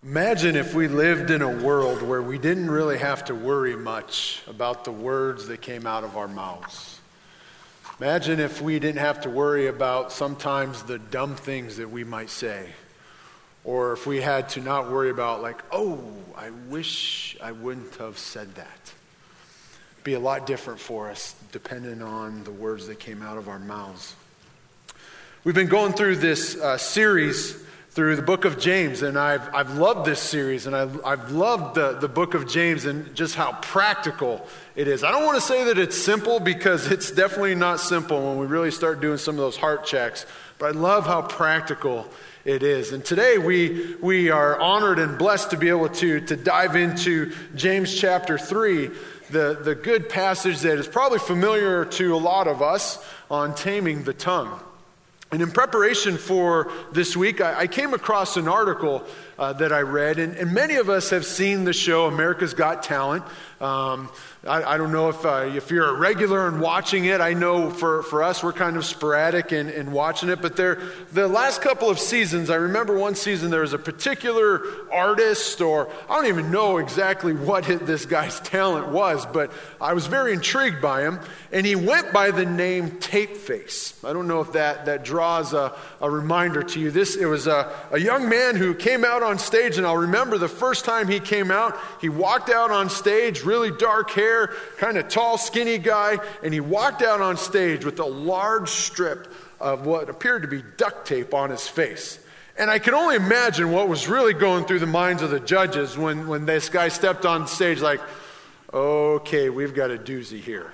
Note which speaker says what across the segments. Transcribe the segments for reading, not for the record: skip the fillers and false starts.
Speaker 1: Imagine if we lived in a world where we didn't really have to worry much about the words that came out of our mouths. Imagine if we didn't have to worry about sometimes the dumb things that we might say. Or if we had to not worry about I wish I wouldn't have said that. It'd be a lot different for us depending on the words that came out of our mouths. We've been going through this series through the book of James, and I've loved this series, and I've loved the book of James and just how practical it is. I don't want to say that it's simple, because it's definitely not simple when we really start doing some of those heart checks, but I love how practical it is. And today we are honored and blessed to be able to dive into James chapter 3, the good passage that is probably familiar to a lot of us on taming the tongue. And in preparation for this week, I came across an article that I read, and many of us have seen the show America's Got Talent. I don't know if you're a regular and watching it. I know for us, we're kind of sporadic in watching it. But the last couple of seasons, I remember one season there was a particular artist, or I don't even know exactly what this guy's talent was, but I was very intrigued by him. And he went by the name Tapeface. I don't know if that draws a reminder to you. It was a young man who came out on stage, and I'll remember the first time he came out, he walked out on stage, really dark hair, kind of tall, skinny guy, and he walked out on stage with a large strip of what appeared to be duct tape on his face. And I can only imagine what was really going through the minds of the judges when this guy stepped on stage okay, we've got a doozy here.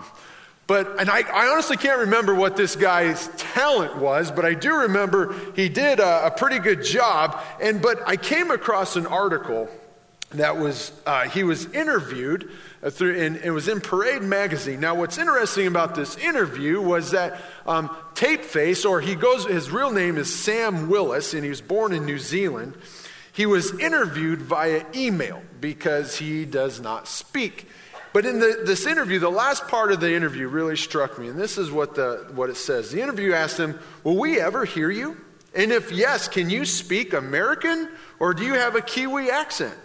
Speaker 1: But I honestly can't remember what this guy's talent was, but I do remember he did a pretty good job. But I came across an article that he was interviewed and it was in Parade magazine. Now, what's interesting about this interview was that Tapeface, or his real name is Sam Willis, and he was born in New Zealand. He was interviewed via email because he does not speak. But in this interview, the last part of the interview really struck me, and this is what it says. The interview asked him, "Will we ever hear you? And if yes, can you speak American, or do you have a Kiwi accent?"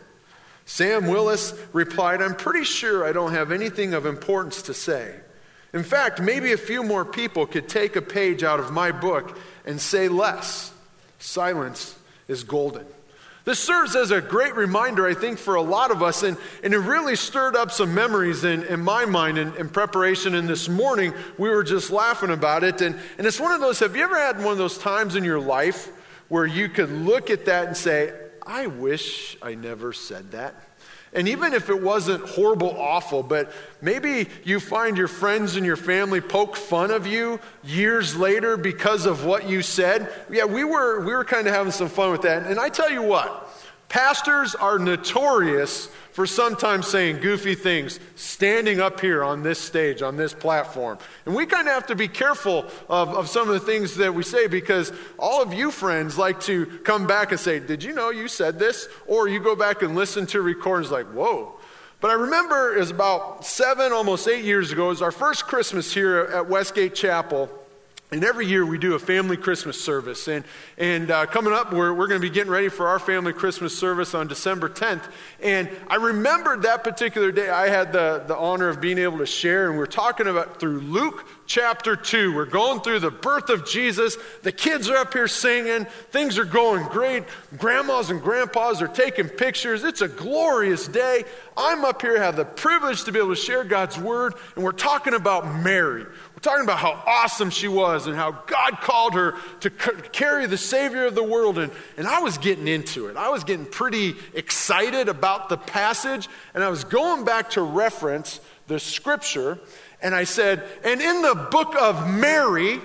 Speaker 1: Sam Willis replied, "I'm pretty sure I don't have anything of importance to say. In fact, maybe a few more people could take a page out of my book and say less. Silence is golden." This serves as a great reminder, I think, for a lot of us, and it really stirred up some memories in my mind in preparation. And this morning, we were just laughing about it. And it's one of those, have you ever had one of those times in your life where you could look at that and say, I wish I never said that? And even if it wasn't horrible, awful, but maybe you find your friends and your family poke fun of you years later because of what you said. Yeah, we were kind of having some fun with that. And I tell you what, pastors are notorious for sometimes saying goofy things, standing up here on this stage, on this platform. And we kind of have to be careful of some of the things that we say, because all of you friends like to come back and say, "Did you know you said this?" Or you go back and listen to recordings like, whoa. But I remember it was about 7, almost 8 years ago. It was our first Christmas here at Westgate Chapel. And every year we do a family Christmas service. And coming up, we're going to be getting ready for our family Christmas service on December 10th. And I remembered that particular day I had the honor of being able to share. And we're talking about through Luke chapter 2. We're going through the birth of Jesus. The kids are up here singing. Things are going great. Grandmas and grandpas are taking pictures. It's a glorious day. I'm up here, have the privilege to be able to share God's word. And we're talking about Mary. We're talking about how awesome she was and how God called her to carry the Savior of the world. And I was getting into it. I was getting pretty excited about the passage. And I was going back to reference the scripture. And I said, and in the book of Mary,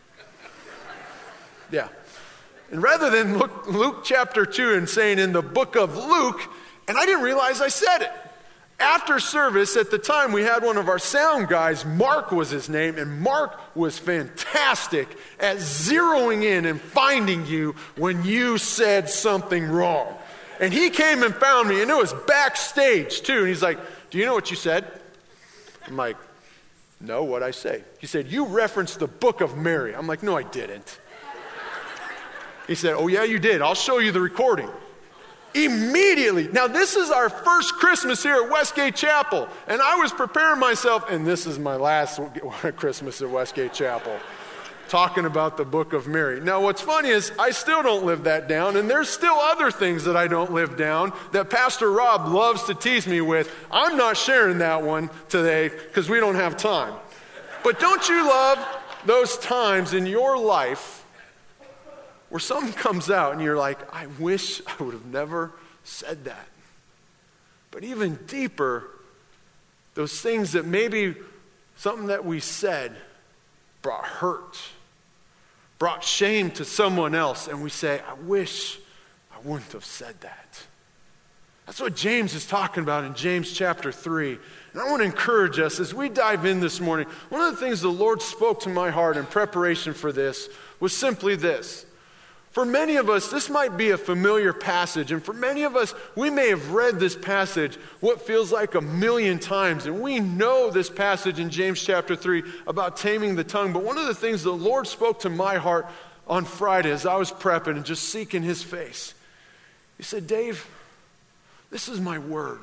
Speaker 1: yeah. And rather than Luke chapter 2 and saying in the book of Luke, and I didn't realize I said it. After service, at the time, we had one of our sound guys, Mark was his name, and Mark was fantastic at zeroing in and finding you when you said something wrong. And he came and found me, and it was backstage, too. And he's like, "Do you know what you said?" I'm like, "No, what'd I say?" He said, "You referenced the book of Mary." I'm like, "No, I didn't." He said, "Oh, yeah, you did. I'll show you the recording." immediately. Now, this is our first Christmas here at Westgate Chapel, and I was preparing myself, and this is my last Christmas at Westgate Chapel, talking about the book of Mary. Now, what's funny is I still don't live that down, and there's still other things that I don't live down that Pastor Rob loves to tease me with. I'm not sharing that one today because we don't have time. But don't you love those times in your life where something comes out and you're like, I wish I would have never said that. But even deeper, those things that maybe something that we said brought hurt, brought shame to someone else, and we say, I wish I wouldn't have said that. That's what James is talking about in James chapter 3. And I want to encourage us as we dive in this morning. One of the things the Lord spoke to my heart in preparation for this was simply this. For many of us, this might be a familiar passage, and for many of us, we may have read this passage what feels like 1,000,000 times, and we know this passage in James chapter 3 about taming the tongue. But one of the things the Lord spoke to my heart on Friday as I was prepping and just seeking His face, He said, Dave, this is my word.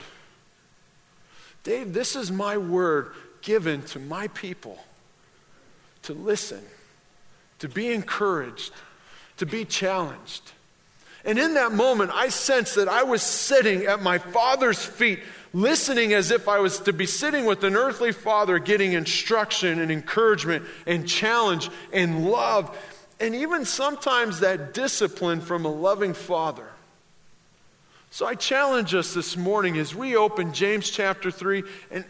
Speaker 1: Dave, this is my word given to my people to listen, to be encouraged, to be challenged. And in that moment, I sensed that I was sitting at my Father's feet, listening as if I was to be sitting with an earthly father, getting instruction and encouragement and challenge and love, and even sometimes that discipline from a loving Father. So I challenge us this morning as we open James chapter 3, and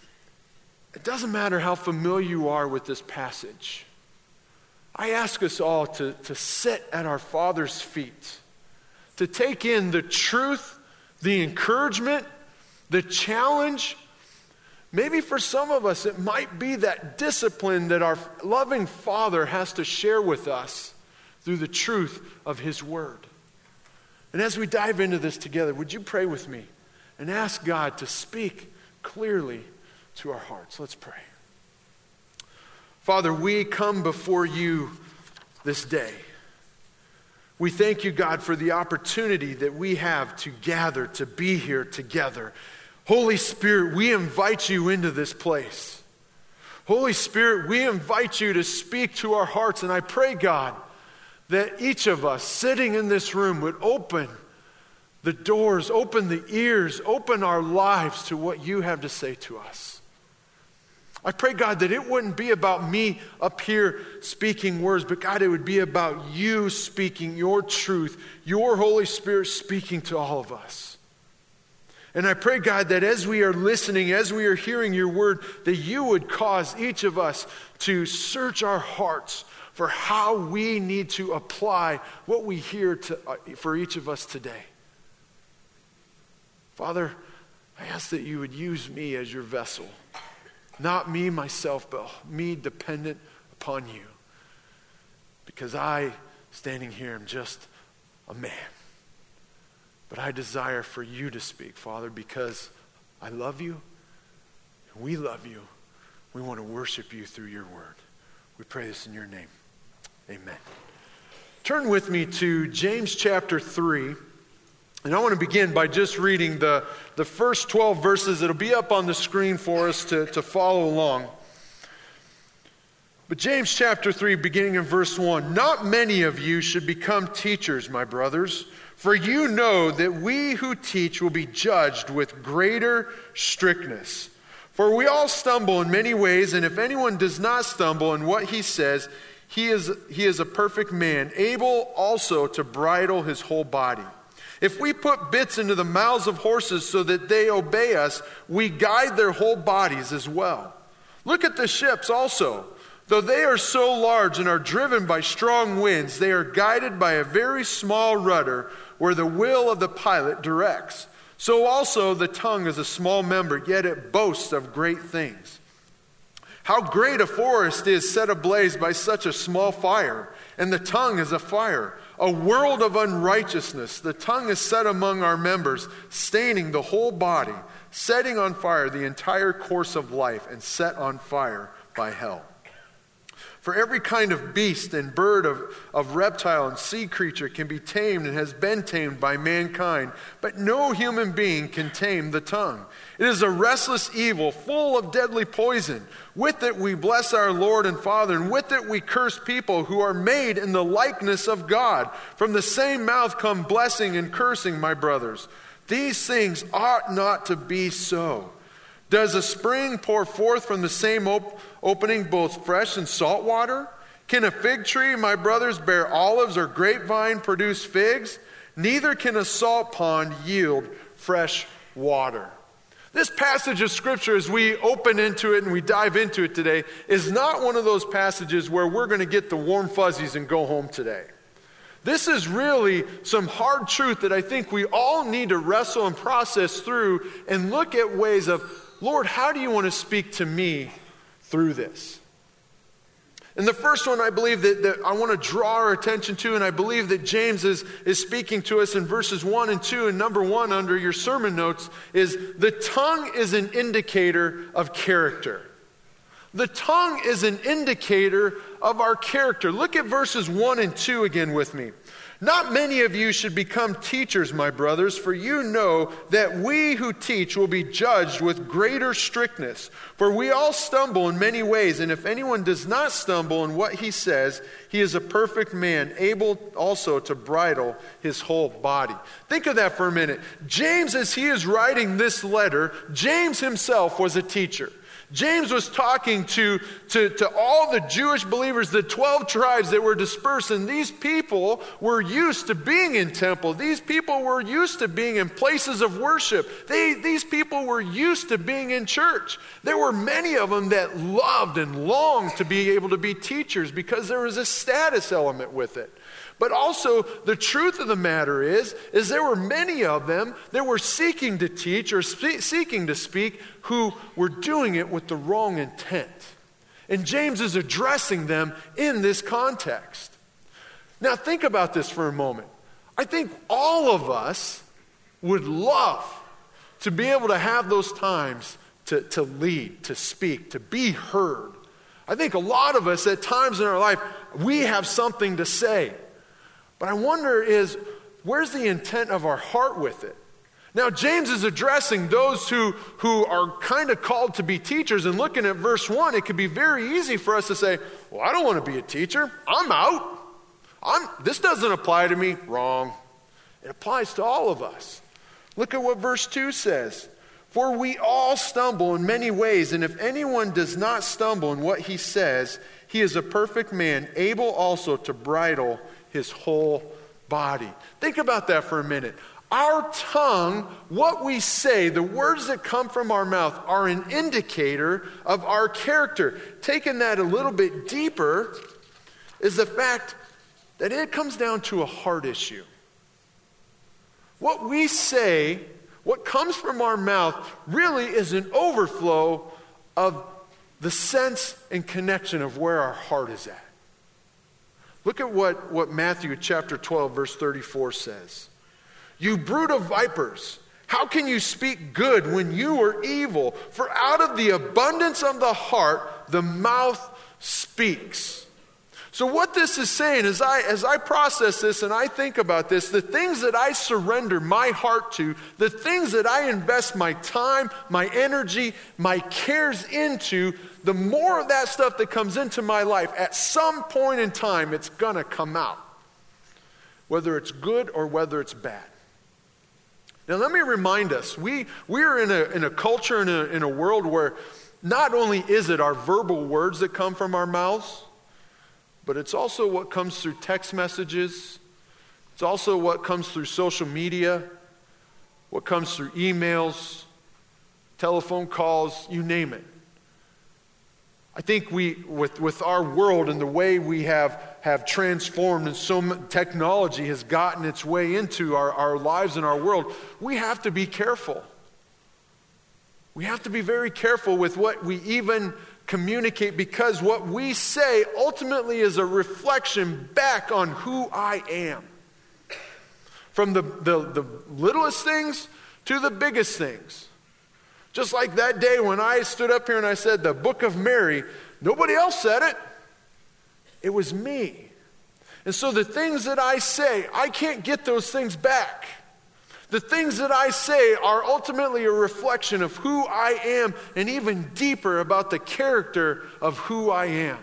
Speaker 1: it doesn't matter how familiar you are with this passage. I ask us all to sit at our Father's feet, to take in the truth, the encouragement, the challenge. Maybe for some of us, it might be that discipline that our loving Father has to share with us through the truth of His Word. And as we dive into this together, would you pray with me and ask God to speak clearly to our hearts? Let's pray. Father, we come before you this day. We thank you, God, for the opportunity that we have to gather, to be here together. Holy Spirit, we invite you into this place. Holy Spirit, we invite you to speak to our hearts. And I pray, God, that each of us sitting in this room would open the doors, open the ears, open our lives to what you have to say to us. I pray, God, that it wouldn't be about me up here speaking words, but God, it would be about you speaking your truth, your Holy Spirit speaking to all of us. And I pray, God, that as we are listening, as we are hearing your word, that you would cause each of us to search our hearts for how we need to apply what we hear for each of us today. Father, I ask that you would use me as your vessel. Not me, myself, but me dependent upon you. Because I, standing here, am just a man. But I desire for you to speak, Father, because I love you, and we love you. We want to worship you through your word. We pray this in your name. Amen. Turn with me to James chapter 3. And I want to begin by just reading the first 12 verses. It'll be up on the screen for us to follow along. But James chapter 3, beginning in verse 1. Not many of you should become teachers, my brothers, for you know that we who teach will be judged with greater strictness. For we all stumble in many ways, and if anyone does not stumble in what he says, he is a perfect man, able also to bridle his whole body. If we put bits into the mouths of horses so that they obey us, we guide their whole bodies as well. Look at the ships also. Though they are so large and are driven by strong winds, they are guided by a very small rudder where the will of the pilot directs. So also the tongue is a small member, yet it boasts of great things. How great a forest is set ablaze by such a small fire, and the tongue is a fire, a world of unrighteousness. The tongue is set among our members, staining the whole body, setting on fire the entire course of life, and set on fire by hell. For every kind of beast and bird, of reptile and sea creature can be tamed and has been tamed by mankind, but no human being can tame the tongue. It is a restless evil, full of deadly poison. With it we bless our Lord and Father, and with it we curse people who are made in the likeness of God. From the same mouth come blessing and cursing, my brothers. These things ought not to be so. Does a spring pour forth from the same opening both fresh and salt water? Can a fig tree, my brothers, bear olives, or grapevine produce figs? Neither can a salt pond yield fresh water. This passage of Scripture, as we open into it and we dive into it today, is not one of those passages where we're going to get the warm fuzzies and go home today. This is really some hard truth that I think we all need to wrestle and process through and look at ways of, Lord, how do you want to speak to me through this? And the first one I believe that I want to draw our attention to, and I believe that James is speaking to us in verses 1 and 2, and number 1 under your sermon notes, is the tongue is an indicator of character. The tongue is an indicator of our character. Look at verses 1 and 2 again with me. Not many of you should become teachers, my brothers, for you know that we who teach will be judged with greater strictness. For we all stumble in many ways, and if anyone does not stumble in what he says, he is a perfect man, able also to bridle his whole body. Think of that for a minute. James, as he is writing this letter, James himself was a teacher. James was talking to all the Jewish believers, the 12 tribes that were dispersed, and these people were used to being in temple. These people were used to being in places of worship. These people were used to being in church. There were many of them that loved and longed to be able to be teachers because there was a status element with it. But also, the truth of the matter is there were many of them that were seeking to teach or seeking to speak who were doing it with the wrong intent. And James is addressing them in this context. Now, think about this for a moment. I think all of us would love to be able to have those times to lead, to speak, to be heard. I think a lot of us at times in our life, we have something to say. But I wonder where's the intent of our heart with it? Now, James is addressing those who are kind of called to be teachers, and looking at verse 1, it could be very easy for us to say, well, I don't want to be a teacher. I'm out. This doesn't apply to me. Wrong. It applies to all of us. Look at what verse 2 says. For we all stumble in many ways, and if anyone does not stumble in what he says, he is a perfect man, able also to bridle his whole body. Think about that for a minute. Our tongue, what we say, the words that come from our mouth are an indicator of our character. Taking that a little bit deeper is the fact that it comes down to a heart issue. What we say, what comes from our mouth, really is an overflow of the sense and connection of where our heart is at. Look at what Matthew chapter 12, verse 34 says. You brood of vipers, how can you speak good when you are evil? For out of the abundance of the heart, the mouth speaks. So what this is saying is, as I process this and I think about this, the things that I surrender my heart to, the things that I invest my time, my energy, my cares into, the more of that stuff that comes into my life, at some point in time, it's going to come out. Whether it's good or whether it's bad. Now let me remind us, we are in a culture, in a world where not only is it our verbal words that come from our mouths, but it's also what comes through text messages. It's also what comes through social media, what comes through emails, telephone calls, you name it. I think with our world and the way we have transformed, and so technology has gotten its way into our lives and our world, we have to be careful. We have to be very careful with what we even communicate, because what we say ultimately is a reflection back on who I am. From the littlest things to the biggest things. Just like that day when I stood up here and I said the book of Mary, nobody else said it. It was me. And so the things that I say, I can't get those things back. The things that I say are ultimately a reflection of who I am and even deeper about the character of who I am.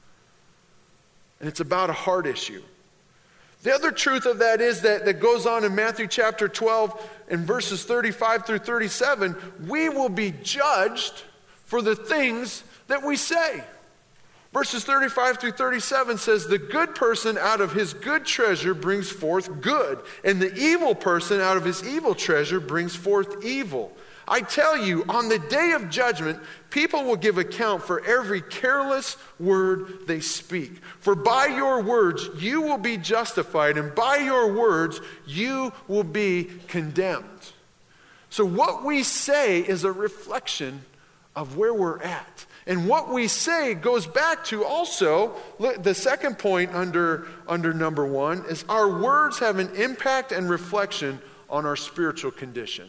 Speaker 1: And it's about a heart issue. The other truth of that is that goes on in Matthew chapter 12 and verses 35 through 37, we will be judged for the things that we say. Verses 35 through 37 says, the good person out of his good treasure brings forth good, and the evil person out of his evil treasure brings forth evil. I tell you, on the day of judgment, people will give account for every careless word they speak. For by your words you will be justified, and by your words you will be condemned. So what we say is a reflection of where we're at. And what we say goes back to also, the second point under number one is our words have an impact and reflection on our spiritual condition.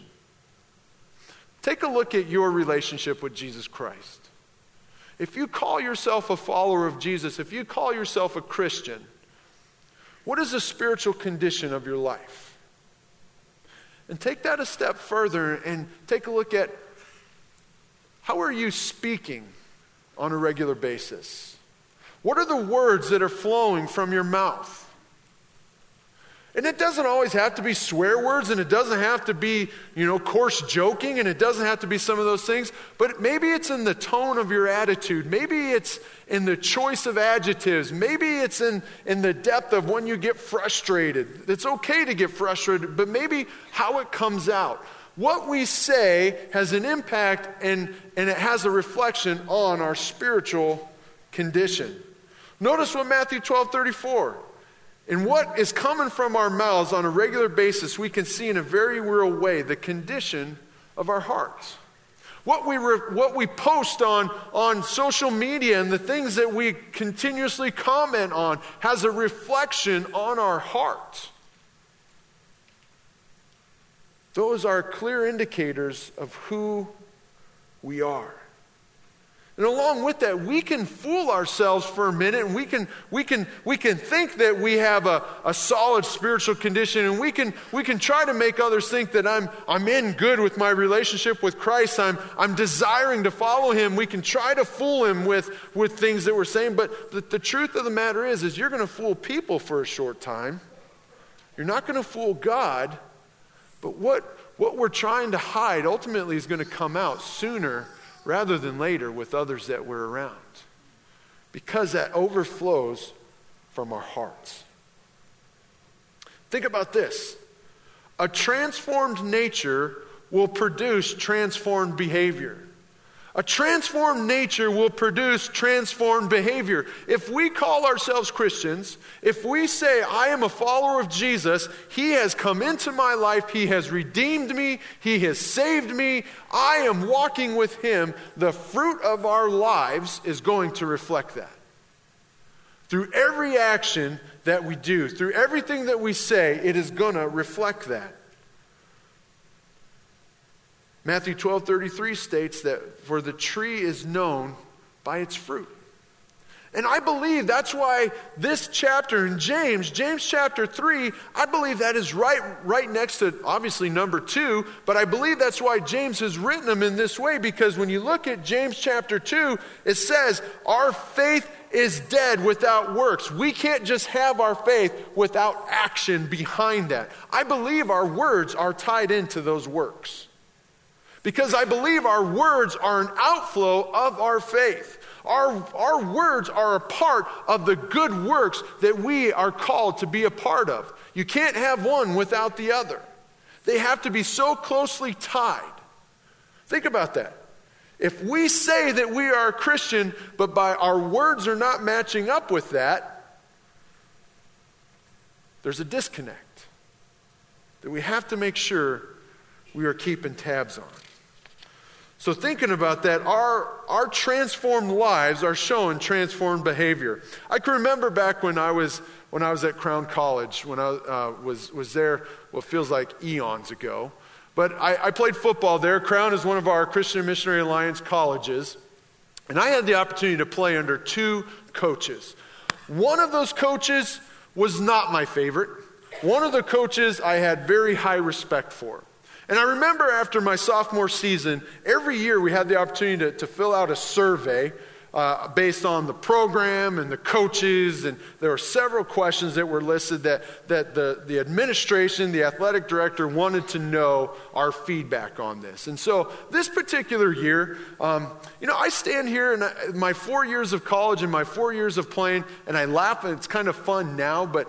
Speaker 1: Take a look at your relationship with Jesus Christ. If you call yourself a follower of Jesus, if you call yourself a Christian, what is the spiritual condition of your life? And take that a step further and take a look at how are you speaking on a regular basis? What are the words that are flowing from your mouth? And it doesn't always have to be swear words, and it doesn't have to be, coarse joking, and it doesn't have to be some of those things, but maybe it's in the tone of your attitude. Maybe it's in the choice of adjectives. Maybe it's in the depth of when you get frustrated. It's okay to get frustrated, but maybe how it comes out. What we say has an impact and it has a reflection on our spiritual condition. Notice what Matthew 12:34. And what is coming from our mouths on a regular basis, we can see in a very real way the condition of our hearts. What we post on social media and the things that we continuously comment on has a reflection on our heart. Those are clear indicators of who we are. And along with that, we can fool ourselves for a minute, and we can think that we have a solid spiritual condition, and we can try to make others think that I'm in good with my relationship with Christ. I'm desiring to follow Him. We can try to fool Him with things that we're saying, but the truth of the matter is you're going to fool people for a short time. You're not going to fool God, but what we're trying to hide ultimately is going to come out sooner rather than later with others that we're around, because that overflows from our hearts. Think about this. A transformed nature will produce transformed behavior. A transformed nature will produce transformed behavior. If we call ourselves Christians, if we say, I am a follower of Jesus, He has come into my life, He has redeemed me, He has saved me, I am walking with Him, the fruit of our lives is going to reflect that. Through every action that we do, through everything that we say, it is going to reflect that. Matthew 12:33 states that for the tree is known by its fruit. And I believe that's why this chapter in James chapter 3, I believe that is right next to obviously number 2, but I believe that's why James has written them in this way, because when you look at James chapter 2, it says our faith is dead without works. We can't just have our faith without action behind that. I believe our words are tied into those works. Because I believe our words are an outflow of our faith. Our words are a part of the good works that we are called to be a part of. You can't have one without the other. They have to be so closely tied. Think about that. If we say that we are a Christian, but by our words are not matching up with that, there's a disconnect that we have to make sure we are keeping tabs on. So thinking about that, our transformed lives are showing transformed behavior. I can remember back when I was at Crown College, when I was there, what feels like eons ago. But I played football there. Crown is one of our Christian Missionary Alliance colleges. And I had the opportunity to play under 2 coaches. One of those coaches was not my favorite. One of the coaches I had very high respect for. And I remember after my sophomore season, every year we had the opportunity to fill out a survey based on the program and the coaches, and there were several questions that were listed that the administration, the athletic director wanted to know our feedback on this. And so this particular year, I stand here in my 4 years of college and my 4 years of playing, and I laugh, and it's kind of fun now, but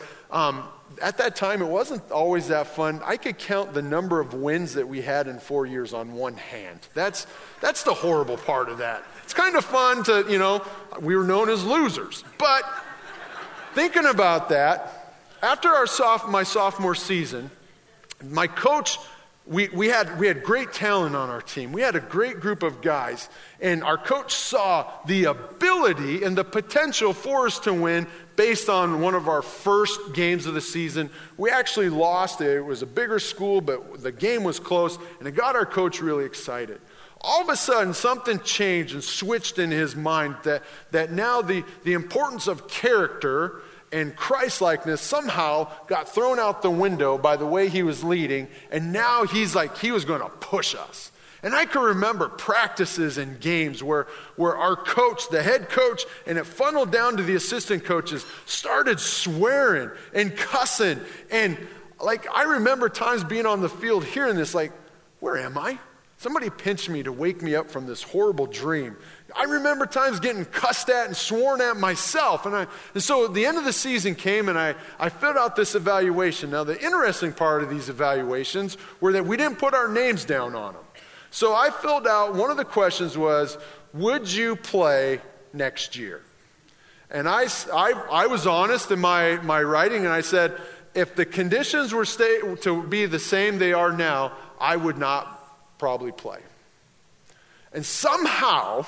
Speaker 1: at that time it wasn't always that fun. I could count the number of wins that we had in 4 years on one hand. That's the horrible part of that. It's kind of fun to, we were known as losers. But thinking about that, after my sophomore season, my coach, we had great talent on our team. We had a great group of guys. And our coach saw the ability and the potential for us to win based on one of our first games of the season. We actually lost. It was a bigger school, but the game was close, and it got our coach really excited. All of a sudden, something changed and switched in his mind that now the importance of character and Christ-likeness somehow got thrown out the window by the way he was leading, and now he's like he was going to push us. And I can remember practices and games where our coach, the head coach, and it funneled down to the assistant coaches, started swearing and cussing. And I remember times being on the field hearing this, where am I? Somebody pinched me to wake me up from this horrible dream. I remember times getting cussed at and sworn at myself. And so the end of the season came, and I filled out this evaluation. Now, the interesting part of these evaluations were that we didn't put our names down on them. So I filled out, one of the questions was, would you play next year? And I was honest in my writing, and I said, if the conditions were to be the same they are now, I would not probably play. And somehow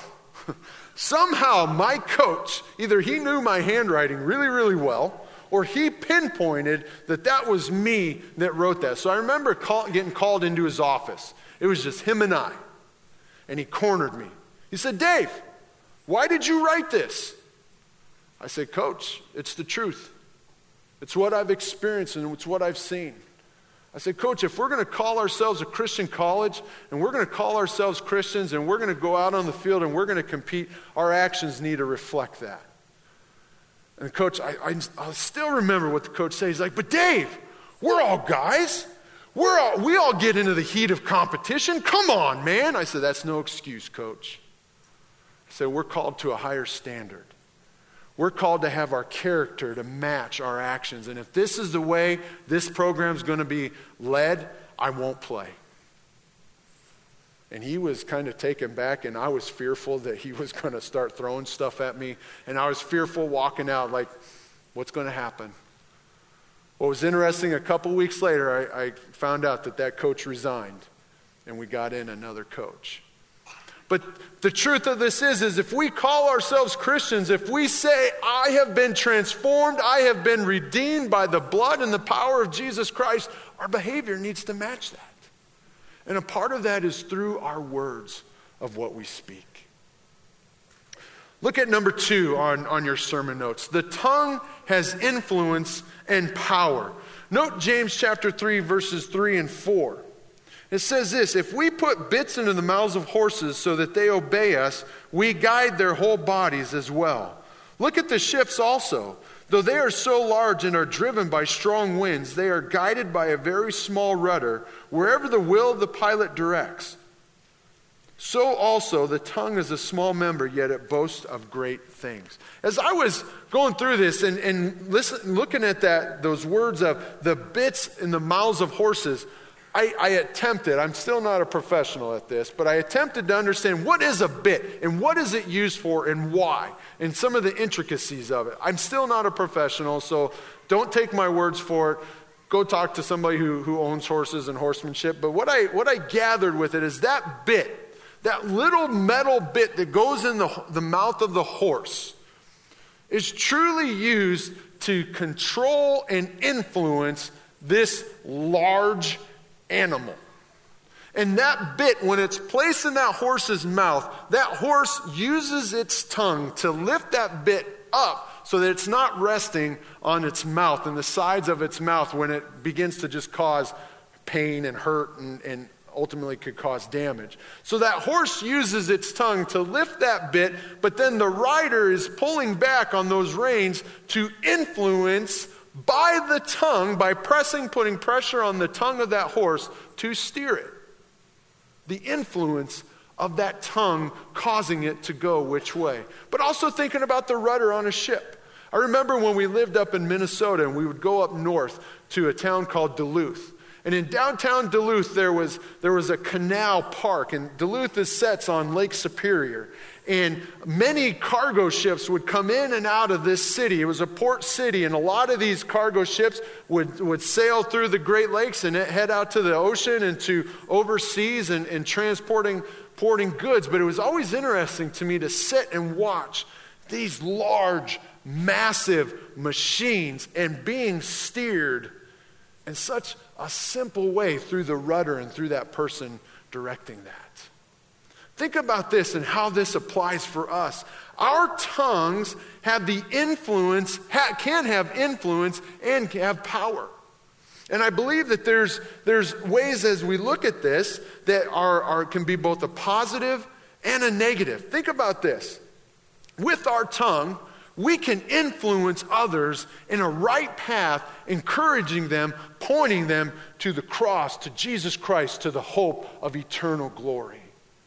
Speaker 1: my coach, either he knew my handwriting really, really well, or he pinpointed that was me that wrote that. So I remember getting called into his office. It was just him and I. And he cornered me. He said, Dave, why did you write this? I said, Coach, it's the truth. It's what I've experienced and it's what I've seen. I said, Coach, if we're going to call ourselves a Christian college and we're going to call ourselves Christians and we're going to go out on the field and we're going to compete, our actions need to reflect that. And Coach, I still remember what the coach said. He's like, but Dave, we're all guys. We all get into the heat of competition. Come on, man. I said, that's no excuse, Coach. I said, we're called to a higher standard. We're called to have our character to match our actions. And if this is the way this program's going to be led, I won't play. And he was kind of taken back, and I was fearful that he was going to start throwing stuff at me. And I was fearful walking out, like, what's going to happen? What was interesting, a couple weeks later, I found out that coach resigned, and we got in another coach. But the truth of this is if we call ourselves Christians, if we say, I have been transformed, I have been redeemed by the blood and the power of Jesus Christ, our behavior needs to match that. And a part of that is through our words of what we speak. Look at number 2 on your sermon notes. The tongue has influence and power. Note James chapter 3, verses 3 and 4. It says this, if we put bits into the mouths of horses so that they obey us, we guide their whole bodies as well. Look at the ships also. Though they are so large and are driven by strong winds, they are guided by a very small rudder, wherever the will of the pilot directs. So also the tongue is a small member, yet it boasts of great things. As I was going through this and looking at those words of the bits in the mouths of horses, I attempted, I'm still not a professional at this, but I attempted to understand what is a bit and what is it used for and why, and some of the intricacies of it. I'm still not a professional, so don't take my words for it. Go talk to somebody who owns horses and horsemanship. But what I gathered with it is that bit, that little metal bit that goes in the mouth of the horse, is truly used to control and influence this large animal. And that bit, when it's placed in that horse's mouth, that horse uses its tongue to lift that bit up so that it's not resting on its mouth and the sides of its mouth when it begins to just cause pain and hurt and ultimately could cause damage. So that horse uses its tongue to lift that bit, but then the rider is pulling back on those reins to influence by the tongue, by putting pressure on the tongue of that horse to steer it. The influence of that tongue causing it to go which way. But also thinking about the rudder on a ship. I remember when we lived up in Minnesota and we would go up north to a town called Duluth. And in downtown Duluth, there was a canal park, and Duluth sets on Lake Superior. And many cargo ships would come in and out of this city. It was a port city, and a lot of these cargo ships would sail through the Great Lakes and head out to the ocean and to overseas and transporting goods. But it was always interesting to me to sit and watch these large, massive machines and being steered in such a simple way through the rudder and through that person directing that. Think about this and how this applies for us. Our tongues have the influence, can have influence and can have power. And I believe that there's ways as we look at this that can be both a positive and a negative. Think about this. With our tongue, we can influence others in a right path, encouraging them, pointing them to the cross, to Jesus Christ, to the hope of eternal glory.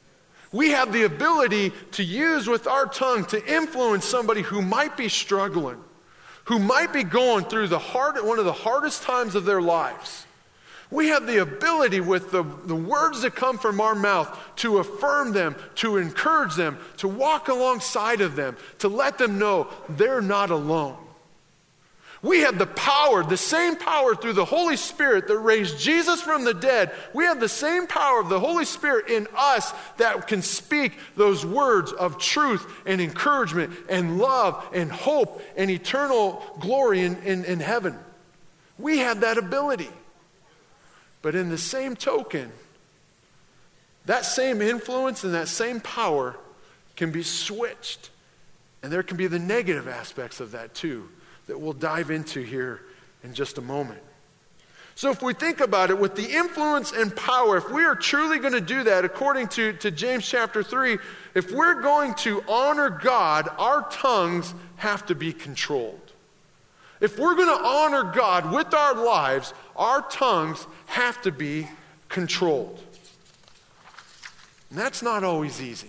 Speaker 1: We have the ability to use with our tongue to influence somebody who might be struggling, who might be going through one of the hardest times of their lives. We have the ability with the words that come from our mouth to affirm them, to encourage them, to walk alongside of them, to let them know they're not alone. We have the power, the same power through the Holy Spirit that raised Jesus from the dead. We have the same power of the Holy Spirit in us that can speak those words of truth and encouragement and love and hope and eternal glory in heaven. We have that ability. But in the same token, that same influence and that same power can be switched. And there can be the negative aspects of that too, that we'll dive into here in just a moment. So if we think about it, with the influence and power, if we are truly going to do that, according to James chapter 3, if we're going to honor God, our tongues have to be controlled. If we're going to honor God with our lives, our tongues have to be controlled. And that's not always easy.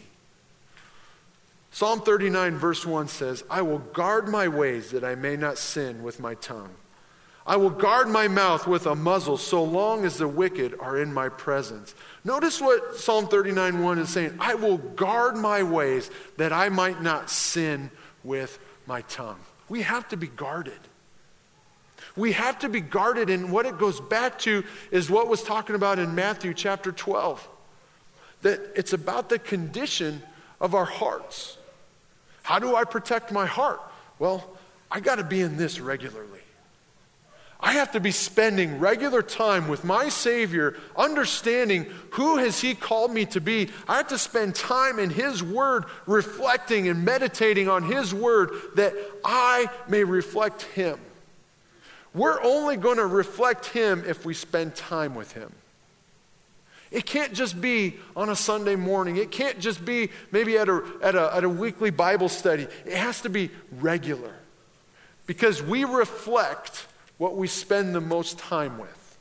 Speaker 1: Psalm 39 verse 1 says, I will guard my ways that I may not sin with my tongue. I will guard my mouth with a muzzle so long as the wicked are in my presence. Notice what Psalm 39:1 is saying. I will guard my ways that I might not sin with my tongue. We have to be guarded. We have to be guarded, and what it goes back to is what was talking about in Matthew chapter 12. That it's about the condition of our hearts. How do I protect my heart? Well, I got to be in this regularly. I have to be spending regular time with my Savior, understanding who has He called me to be. I have to spend time in His Word, reflecting and meditating on His Word, that I may reflect Him. We're only going to reflect Him if we spend time with Him. It can't just be on a Sunday morning. It can't just be maybe at a weekly Bible study. It has to be regular. Because we reflect what we spend the most time with.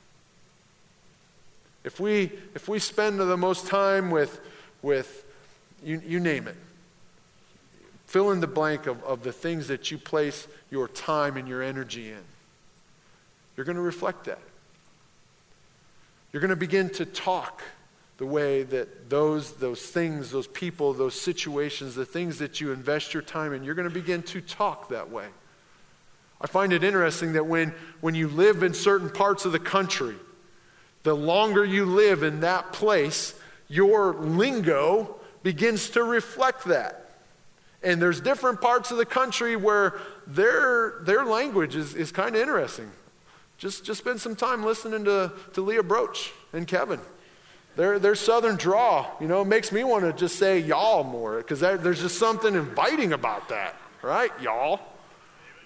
Speaker 1: If we spend the most time with you name it, fill in the blank of the things that you place your time and your energy in, you're going to reflect that. You're going to begin to talk the way that those things, those people, those situations, the things that you invest your time in, you're going to begin to talk that way. I find it interesting that when you live in certain parts of the country, the longer you live in that place, your lingo begins to reflect that. And there's different parts of the country where their language is kind of interesting. Just spend some time listening to Leah Broach and Kevin. Their southern draw, makes me want to just say y'all more, because there's just something inviting about that, right? Y'all.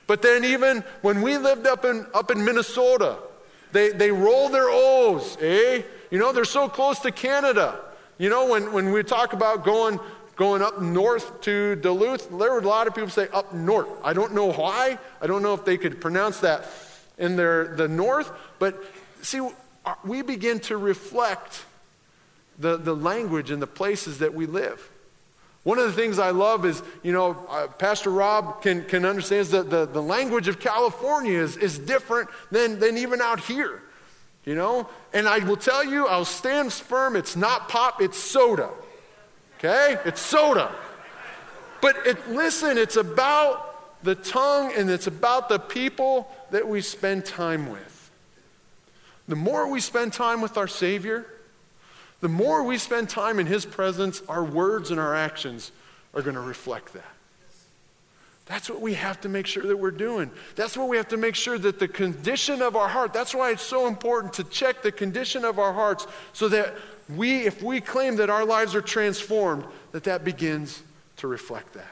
Speaker 1: But then even when we lived up in Minnesota, they roll their O's, eh? You know, they're so close to Canada. You know, when we talk about going up north to Duluth, there were a lot of people say up north. I don't know why. I don't know if they could pronounce that in the north. But see, we begin to reflect the language and the places that we live. One of the things I love is, you know, Pastor Rob can understand that the language of California is different than even out here, you know. And I will tell you, I'll stand firm, it's not pop, it's soda. Okay? It's soda. But listen, it's about the tongue and it's about the people that we spend time with. The more we spend time with our Savior, the more we spend time in His presence, our words and our actions are going to reflect that. That's what we have to make sure that we're doing. That's what we have to make sure that the condition of our heart, that's why it's so important to check the condition of our hearts so that if we claim that our lives are transformed, that begins to reflect that.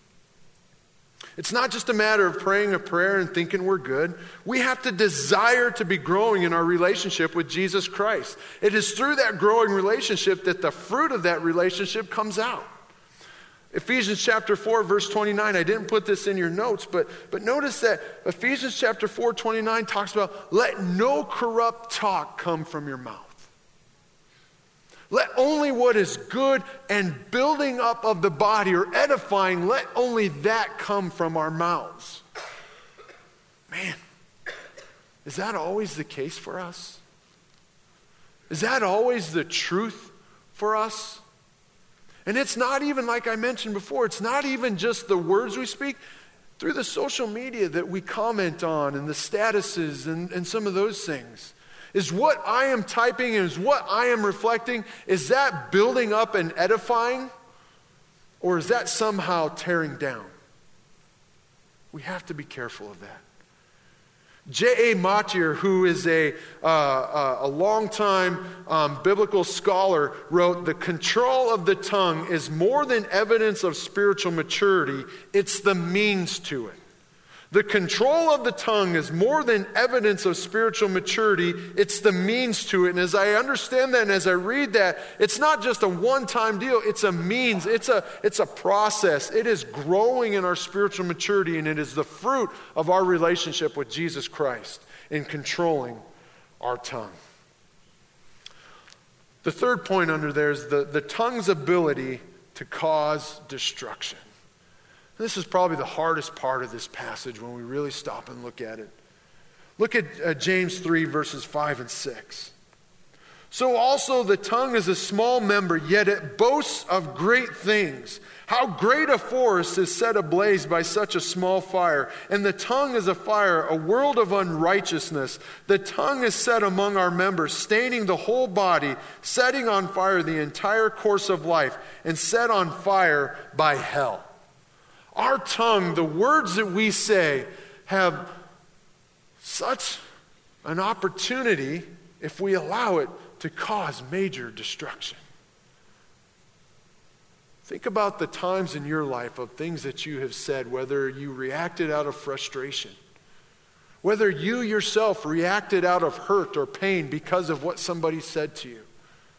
Speaker 1: It's not just a matter of praying a prayer and thinking we're good. We have to desire to be growing in our relationship with Jesus Christ. It is through that growing relationship that the fruit of that relationship comes out. Ephesians chapter 4, verse 29, I didn't put this in your notes, but notice that Ephesians chapter 4, 29 talks about, let no corrupt talk come from your mouth. Let only what is good and building up of the body or edifying, let only that come from our mouths. Man, is that always the case for us? Is that always the truth for us? And it's not even, like I mentioned before, it's not even just the words we speak. Through the social media that we comment on and the statuses and some of those things. Is what I am typing and is what I am reflecting, is that building up and edifying? Or is that somehow tearing down? We have to be careful of that. J.A. Mottier, who is a longtime biblical scholar, wrote, the control of the tongue is more than evidence of spiritual maturity, it's the means to it. The control of the tongue is more than evidence of spiritual maturity. It's the means to it. And as I understand that and as I read that, it's not just a one-time deal. It's a means. It's a process. It is growing in our spiritual maturity, and it is the fruit of our relationship with Jesus Christ in controlling our tongue. The third point under there is the tongue's ability to cause destruction. This is probably the hardest part of this passage when we really stop and look at it. Look at James 3, verses 5 and 6. So also the tongue is a small member, yet it boasts of great things. How great a forest is set ablaze by such a small fire. And the tongue is a fire, a world of unrighteousness. The tongue is set among our members, staining the whole body, setting on fire the entire course of life, and set on fire by hell. Our tongue, the words that we say, have such an opportunity, if we allow it, to cause major destruction. Think about the times in your life of things that you have said, whether you reacted out of frustration, whether you yourself reacted out of hurt or pain because of what somebody said to you.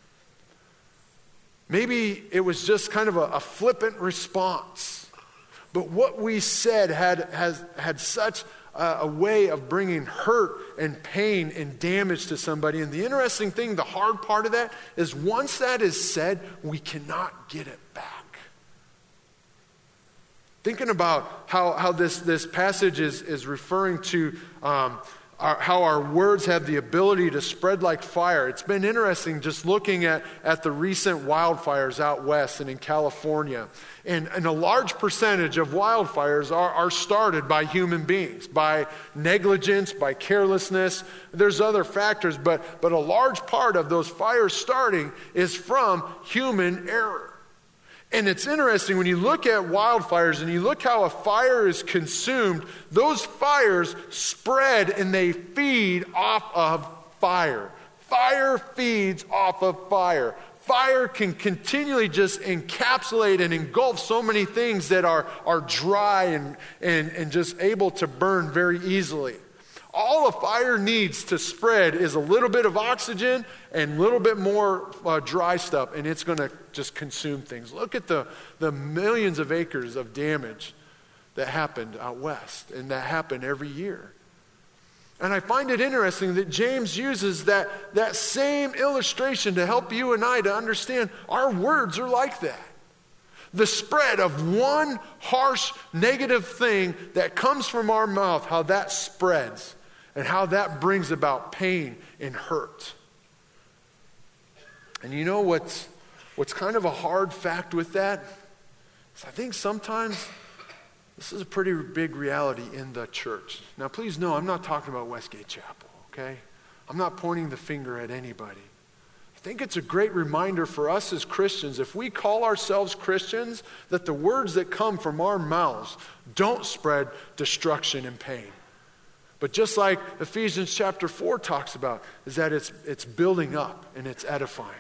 Speaker 1: Maybe it was just kind of a flippant response. But what we said had such a way of bringing hurt and pain and damage to somebody. And the interesting thing, the hard part of that, is once that is said, we cannot get it back. Thinking about how this passage is referring to how our words have the ability to spread like fire. It's been interesting just looking at the recent wildfires out west and in California. And a large percentage of wildfires are started by human beings, by negligence, by carelessness. There's other factors, but a large part of those fires starting is from human error. And it's interesting when you look at wildfires and you look how a fire is consumed, those fires spread and they feed off of fire. Fire feeds off of fire. Fire can continually just encapsulate and engulf so many things that are dry and just able to burn very easily. All a fire needs to spread is a little bit of oxygen and a little bit more dry stuff, and it's going to just consume things. Look at the millions of acres of damage that happened out west, and that happened every year. And I find it interesting that James uses that same illustration to help you and I to understand our words are like that. The spread of one harsh, negative thing that comes from our mouth, how that spreads and how that brings about pain and hurt. And you know what's kind of a hard fact with that? Is I think sometimes this is a pretty big reality in the church. Now, please know, I'm not talking about Westgate Chapel, okay? I'm not pointing the finger at anybody. I think it's a great reminder for us as Christians, if we call ourselves Christians, that the words that come from our mouths don't spread destruction and pain. But just like Ephesians chapter 4 talks about, is that it's building up and it's edifying.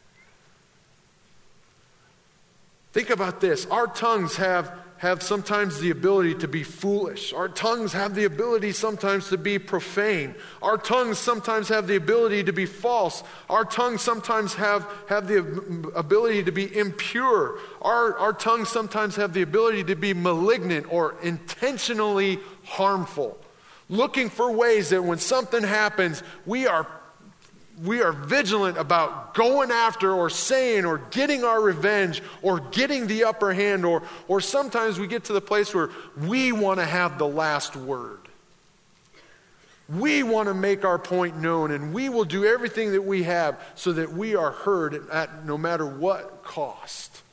Speaker 1: Think about this. Our tongues have sometimes the ability to be foolish. Our tongues have the ability sometimes to be profane. Our tongues sometimes have the ability to be false. Our tongues sometimes have the ability to be impure. Our tongues sometimes have the ability to be malignant or intentionally harmful. Looking for ways that when something happens, we are vigilant about going after or saying or getting our revenge or getting the upper hand, or sometimes we get to the place where we want to have the last word. We want to make our point known, and we will do everything that we have so that we are heard at no matter what cost.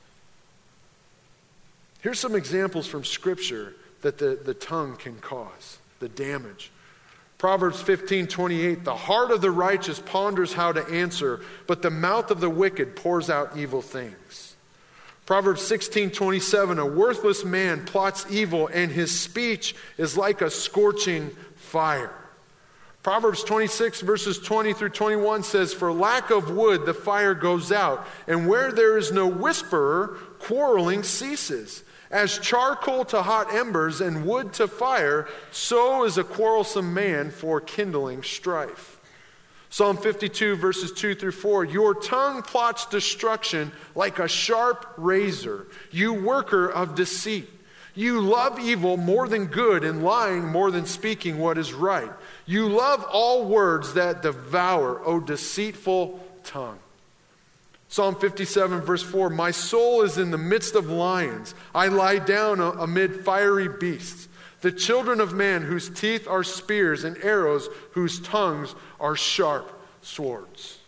Speaker 1: Here's some examples from Scripture that the tongue can cause, the damage. Proverbs 15:28, the heart of the righteous ponders how to answer, but the mouth of the wicked pours out evil things. Proverbs 16:27, a worthless man plots evil, and his speech is like a scorching fire. Proverbs 26 verses 20 through 21 says, for lack of wood the fire goes out, and where there is no whisperer, quarreling ceases. As charcoal to hot embers and wood to fire, so is a quarrelsome man for kindling strife. Psalm 52 verses 2 through 4, your tongue plots destruction like a sharp razor, you worker of deceit. You love evil more than good, and lying more than speaking what is right. You love all words that devour, O deceitful tongue. Psalm 57 verse 4, my soul is in the midst of lions. I lie down amid fiery beasts. The children of man whose teeth are spears and arrows, whose tongues are sharp swords.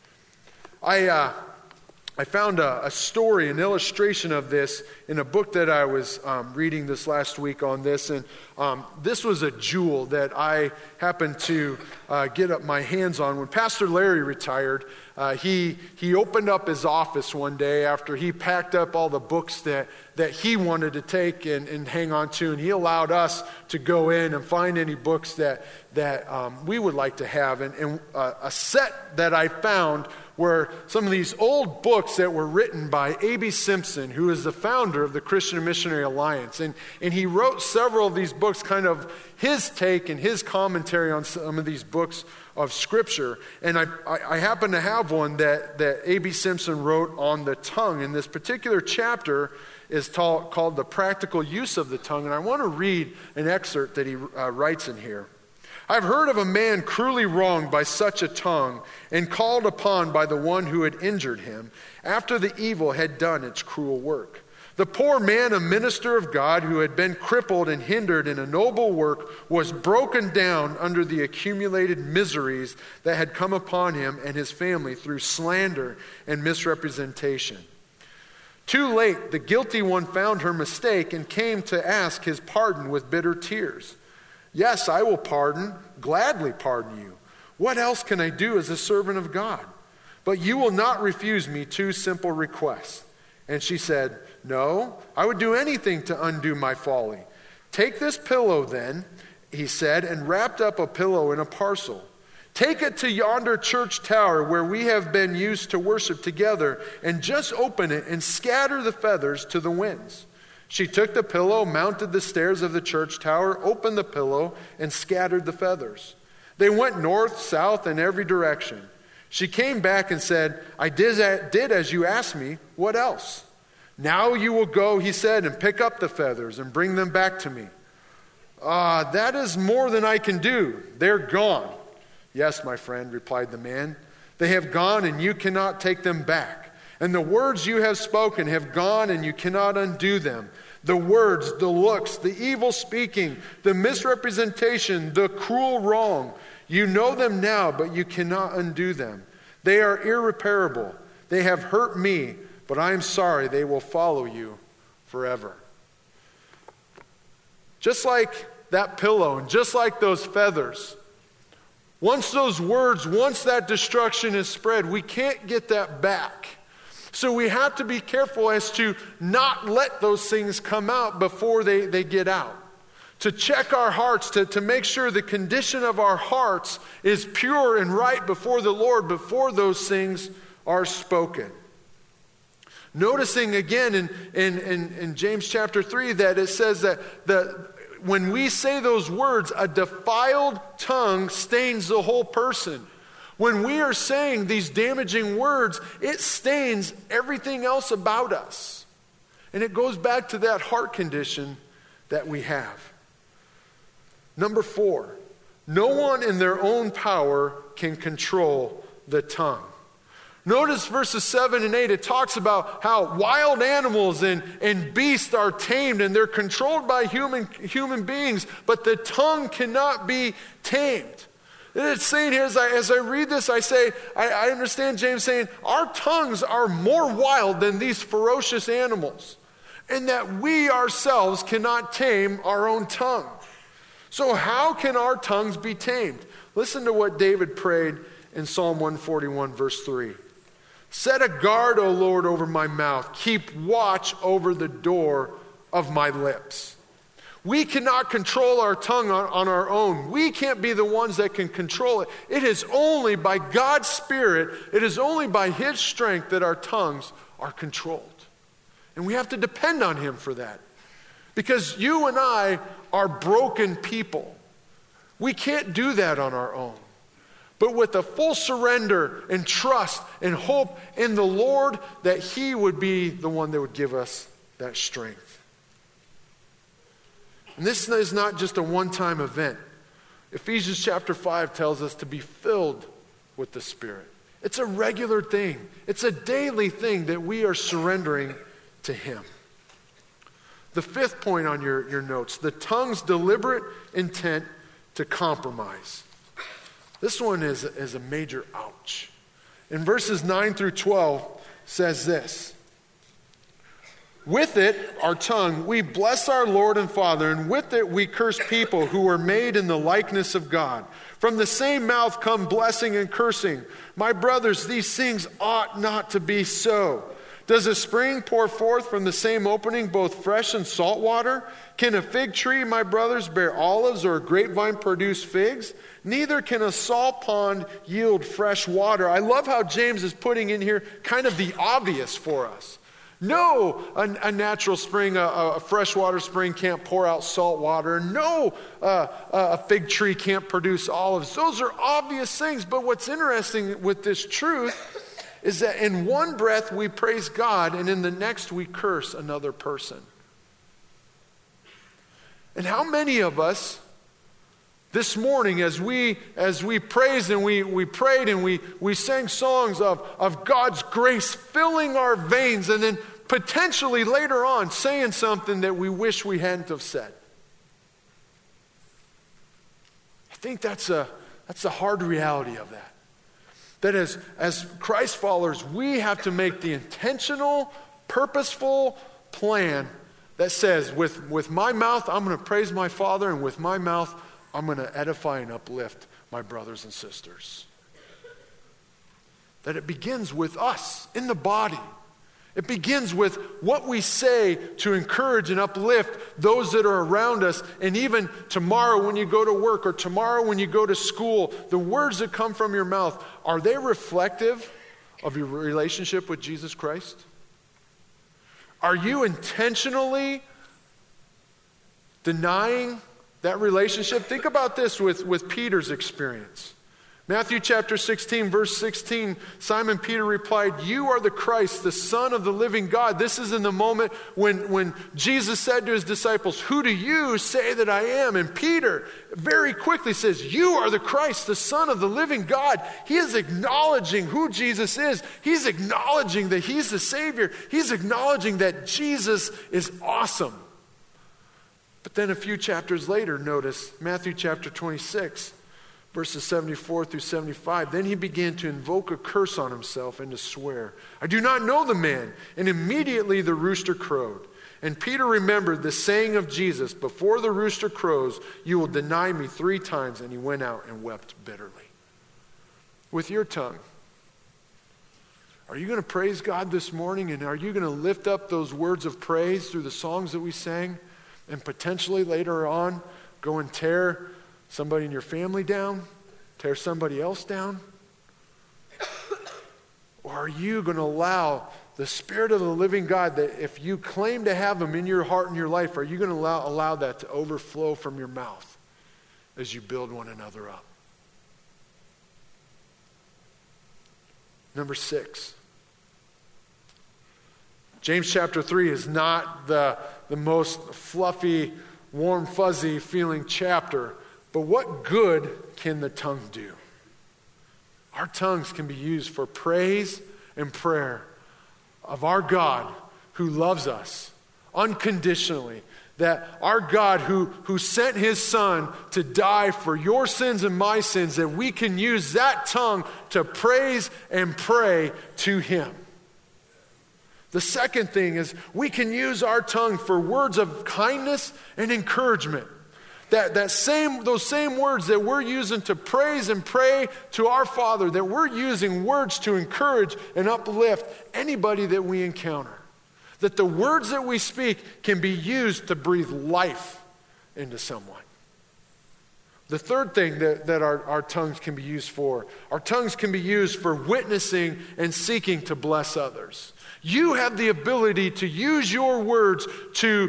Speaker 1: I found a story, an illustration of this in a book that I was reading this last week on this. And this was a jewel that I happened to get up my hands on. When Pastor Larry retired, he opened up his office one day after he packed up all the books that he wanted to take and hang on to. And he allowed us to go in and find any books that we would like to have. And a set that I found were some of these old books that were written by A.B. Simpson, who is the founder of the Christian Missionary Alliance. And he wrote several of these books, kind of his take and his commentary on some of these books of Scripture. And I happen to have one that A.B. Simpson wrote on the tongue. And this particular chapter is called The Practical Use of the Tongue. And I want to read an excerpt that he writes in here. I've heard of a man cruelly wronged by such a tongue and called upon by the one who had injured him after the evil had done its cruel work. The poor man, a minister of God who had been crippled and hindered in a noble work, was broken down under the accumulated miseries that had come upon him and his family through slander and misrepresentation. Too late, the guilty one found her mistake and came to ask his pardon with bitter tears. Yes, I will gladly pardon you. What else can I do as a servant of God? But you will not refuse me two simple requests. And she said, no, I would do anything to undo my folly. Take this pillow then, he said, and wrapped up a pillow in a parcel. Take it to yonder church tower where we have been used to worship together, and just open it and scatter the feathers to the winds." She took the pillow, mounted the stairs of the church tower, opened the pillow, and scattered the feathers. They went north, south, in every direction. She came back and said, "I did as you asked me. What else?" "Now you will go," he said, "and pick up the feathers and bring them back to me." That is more than I can do. They're gone." "Yes, my friend," replied the man. "They have gone, and you cannot take them back. And the words you have spoken have gone, and you cannot undo them. The words, the looks, the evil speaking, the misrepresentation, the cruel wrong. You know them now, but you cannot undo them. They are irreparable. They have hurt me, but I am sorry they will follow you forever." Just like that pillow and just like those feathers, once those words, once that destruction is spread, we can't get that back. So we have to be careful as to not let those things come out before they get out. To check our hearts, to make sure the condition of our hearts is pure and right before the Lord before those things are spoken. Noticing again in James chapter 3 that it says that when we say those words, a defiled tongue stains the whole person. When we are saying these damaging words, it stains everything else about us. And it goes back to that heart condition that we have. Number 4, no one in their own power can control the tongue. Notice verses 7 and 8, it talks about how wild animals and beasts are tamed and they're controlled by human beings, but the tongue cannot be tamed. And it's saying here, as I read this, I understand James saying, our tongues are more wild than these ferocious animals, and that we ourselves cannot tame our own tongue. So how can our tongues be tamed? Listen to what David prayed in Psalm 141, verse 3. "Set a guard, O Lord, over my mouth. Keep watch over the door of my lips." We cannot control our tongue on our own. We can't be the ones that can control it. It is only by God's Spirit, it is only by His strength that our tongues are controlled. And we have to depend on Him for that. Because you and I are broken people. We can't do that on our own. But with a full surrender and trust and hope in the Lord, that He would be the one that would give us that strength. And this is not just a one-time event. Ephesians chapter 5 tells us to be filled with the Spirit. It's a regular thing. It's a daily thing that we are surrendering to Him. The 5th point on your notes, the tongue's deliberate intent to compromise. This one is a major ouch. In verses 9 through 12 says this: "With it, our tongue, we bless our Lord and Father, and with it we curse people who were made in the likeness of God. From the same mouth come blessing and cursing. My brothers, these things ought not to be so. Does a spring pour forth from the same opening both fresh and salt water? Can a fig tree, my brothers, bear olives, or a grapevine produce figs? Neither can a salt pond yield fresh water." I love how James is putting in here kind of the obvious for us. No, a natural spring, a freshwater spring can't pour out salt water. No, a fig tree can't produce olives. Those are obvious things. But what's interesting with this truth is that in one breath we praise God, and in the next we curse another person. And how many of us this morning, as we praised and we prayed and we sang songs of God's grace filling our veins, and then potentially later on saying something that we wish we hadn't have said? I think that's a hard reality of that. That as Christ followers, we have to make the intentional, purposeful plan that says, with my mouth, I'm going to praise my Father, and with my mouth, I'm going to edify and uplift my brothers and sisters. That it begins with us in the body. It begins with what we say to encourage and uplift those that are around us. And even tomorrow when you go to work or tomorrow when you go to school, the words that come from your mouth, are they reflective of your relationship with Jesus Christ? Are you intentionally denying that relationship? Think about this with Peter's experience. Matthew chapter 16, verse 16, Simon Peter replied, "You are the Christ, the Son of the living God." This is in the moment when Jesus said to his disciples, "Who do you say that I am?" And Peter very quickly says, "You are the Christ, the Son of the living God." He is acknowledging who Jesus is. He's acknowledging that he's the Savior. He's acknowledging that Jesus is awesome. But then a few chapters later, notice Matthew chapter 26, verses 74 through 75. Then he began to invoke a curse on himself and to swear, "I do not know the man." And immediately the rooster crowed. And Peter remembered the saying of Jesus, "Before the rooster crows, you will deny me 3 times." And he went out and wept bitterly. With your tongue, are you going to praise God this morning? And are you going to lift up those words of praise through the songs that we sang? And potentially later on, go and tear somebody in your family down? Tear somebody else down? Or are you going to allow the Spirit of the living God, that if you claim to have Him in your heart and your life, are you going to allow that to overflow from your mouth as you build one another up? Number 6. James chapter 3 is not the most fluffy, warm, fuzzy feeling chapter, but what good can the tongue do? Our tongues can be used for praise and prayer of our God who loves us unconditionally. That our God who sent His Son to die for your sins and my sins, that we can use that tongue to praise and pray to Him. The second thing is we can use our tongue for words of kindness and encouragement. Those same words that we're using to praise and pray to our Father, that we're using words to encourage and uplift anybody that we encounter. That the words that we speak can be used to breathe life into someone. The third thing that our tongues can be used for, our tongues can be used for witnessing and seeking to bless others. You have the ability to use your words to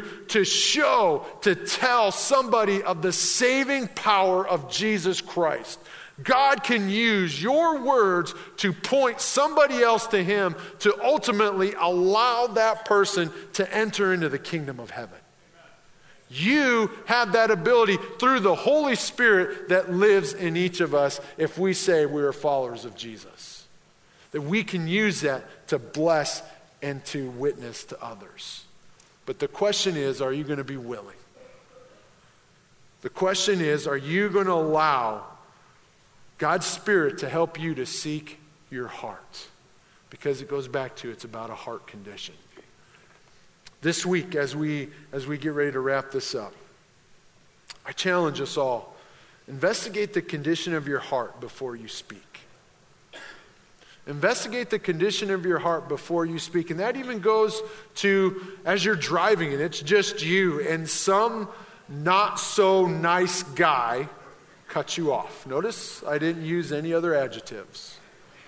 Speaker 1: tell somebody of the saving power of Jesus Christ. God can use your words to point somebody else to Him, to ultimately allow that person to enter into the kingdom of heaven. You have that ability through the Holy Spirit that lives in each of us if we say we are followers of Jesus. That we can use that to bless and to witness to others. But the question is, are you going to be willing? The question is, are you going to allow God's Spirit to help you to seek your heart? Because it goes back to, it's about a heart condition. This week, as we get ready to wrap this up, I challenge us all, investigate the condition of your heart before you speak. Investigate the condition of your heart before you speak. And that even goes to as you're driving and it's just you and some not so nice guy cuts you off. Notice I didn't use any other adjectives.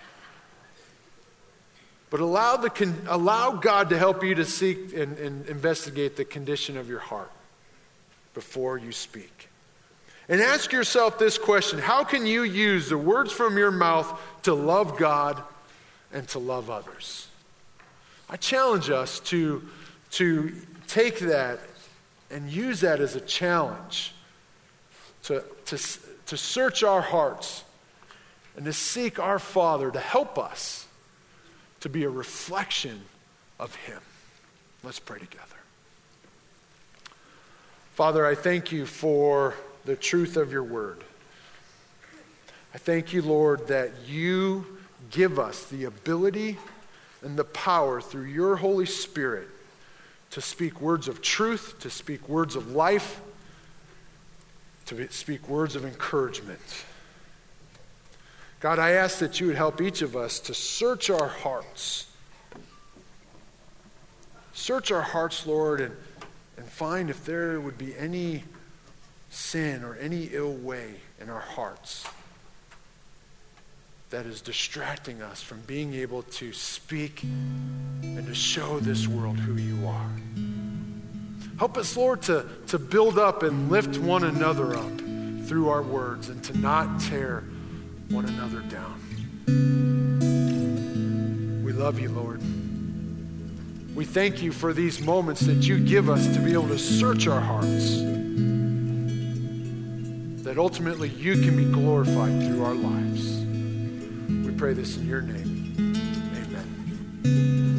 Speaker 1: But allow God to help you to seek and investigate the condition of your heart before you speak. And ask yourself this question: how can you use the words from your mouth to love God and to love others? I challenge us to take that and use that as a challenge to search our hearts and to seek our Father to help us to be a reflection of Him. Let's pray together. Father, I thank you for the truth of your word. I thank you, Lord, that you give us the ability and the power through your Holy Spirit to speak words of truth, to speak words of life, to speak words of encouragement. God, I ask that you would help each of us to search our hearts search our hearts, Lord, and find if there would be any sin or any ill way in our hearts that is distracting us from being able to speak and to show this world who you are. Help us, Lord, to build up and lift one another up through our words and to not tear one another down. We love you, Lord. We thank you for these moments that you give us to be able to search our hearts, that ultimately you can be glorified through our lives. We pray this in your name. Amen.